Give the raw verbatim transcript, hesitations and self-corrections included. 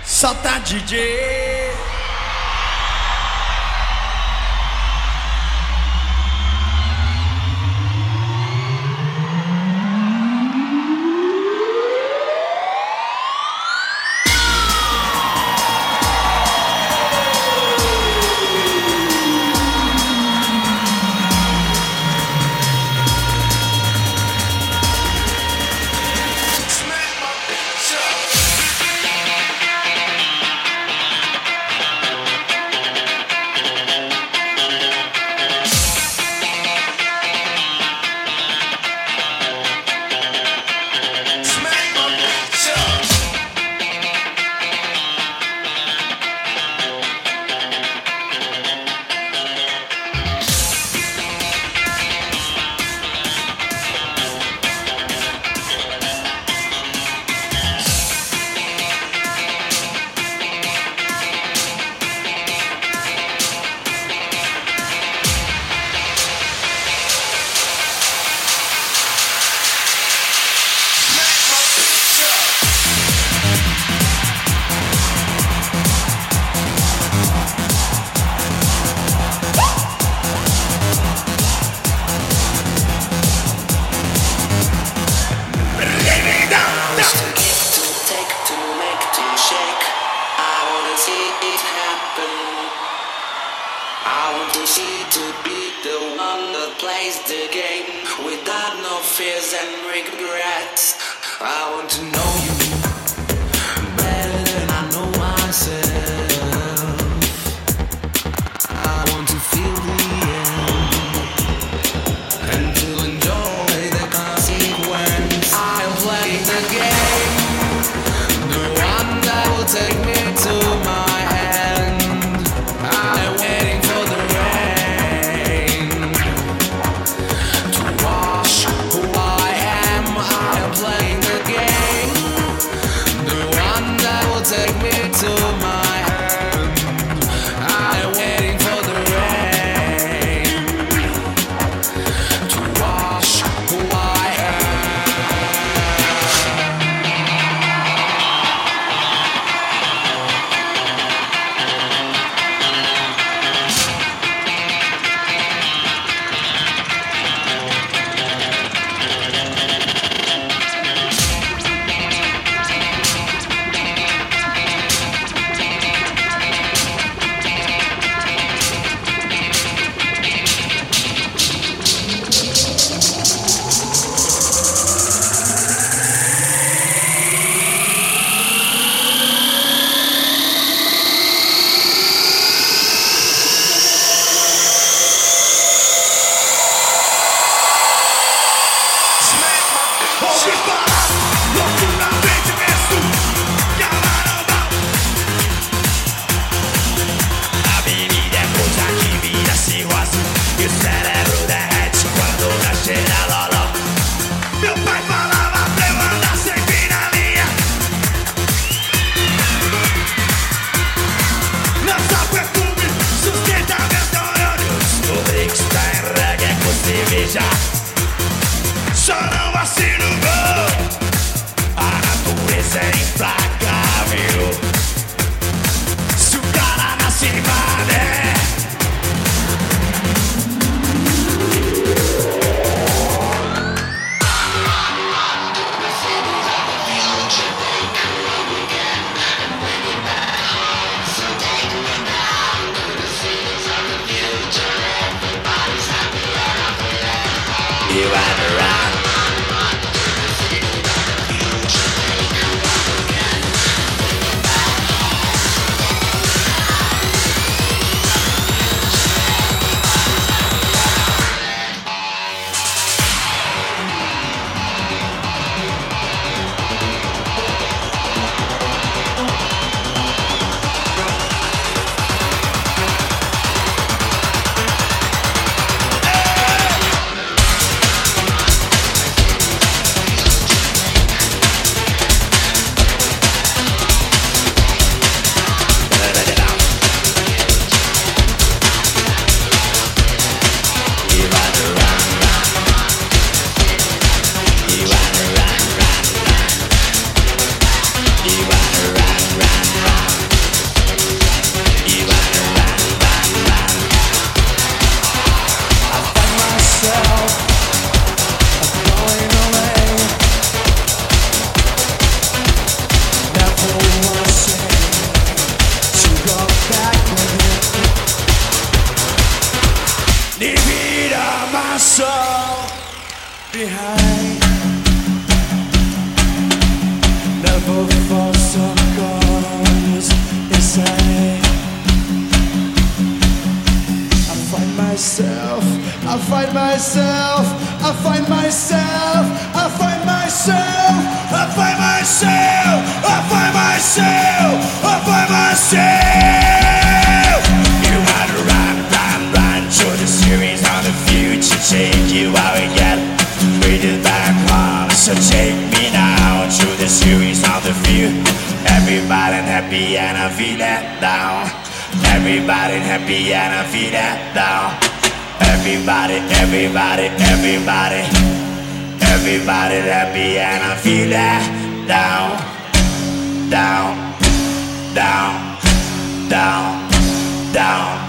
Solta D J. You and around. find myself, I find myself, I find myself, I find myself, I find myself, I find myself. You wanna run, run, run through the series on the future, take you out again. Bring it back home, so take me now through the series on the view. Everybody happy and I feel that down. Everybody happy and I feel that down. Everybody, everybody, everybody, everybody happy and I feel that down, down, down, down, down.